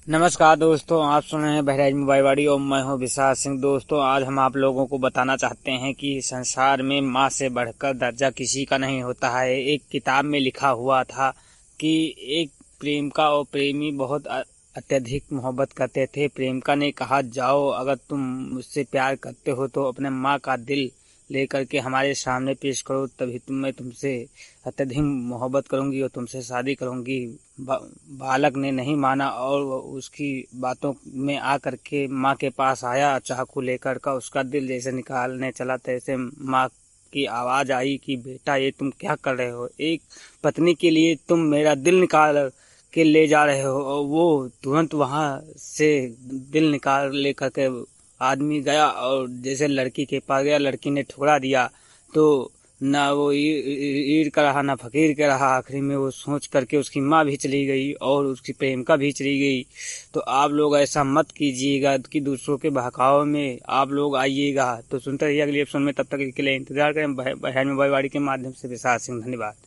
नमस्कार दोस्तों, आप सुन रहे हैं बहराइच मोबाइलवाड़ी और मैं हूं विशाल सिंह। दोस्तों, आज हम आप लोगों को बताना चाहते हैं कि संसार में माँ से बढ़कर दर्जा किसी का नहीं होता है। एक किताब में लिखा हुआ था कि एक प्रेमिका और प्रेमी बहुत अत्यधिक मोहब्बत करते थे। प्रेमिका ने कहा, जाओ, अगर तुम मुझसे प्यार करते हो तो अपने माँ का दिल लेकर के हमारे सामने पेश करो, तभी मैं तुमसे अत्यधिक मोहब्बत करूंगी और तुमसे शादी करूंगी। बालक ने नहीं माना और उसकी बातों में आकर के माँ के पास आया, चाकू लेकर का उसका दिल जैसे निकालने चला तैसे माँ की आवाज आई कि बेटा, ये तुम क्या कर रहे हो? एक पत्नी के लिए तुम मेरा दिल निकाल के ले जा रहे हो। और वो तुरंत वहां से दिल निकाल लेकर के आदमी गया और जैसे लड़की के पास गया, लड़की ने ठुकरा दिया। तो ना वो ईर का रहा ना फकीर का रहा। आखिरी में वो सोच करके उसकी माँ भी चली गई और उसकी प्रेमिका भी चली गई। तो आप लोग ऐसा मत कीजिएगा कि दूसरों के बहकावे में आप लोग आइएगा। तो सुनते रहिए अगली एपिसोड में, तब तक के लिए इंतजार करें बहन मोबाइलवाड़ी के माध्यम से। विशाल सिंह, धन्यवाद।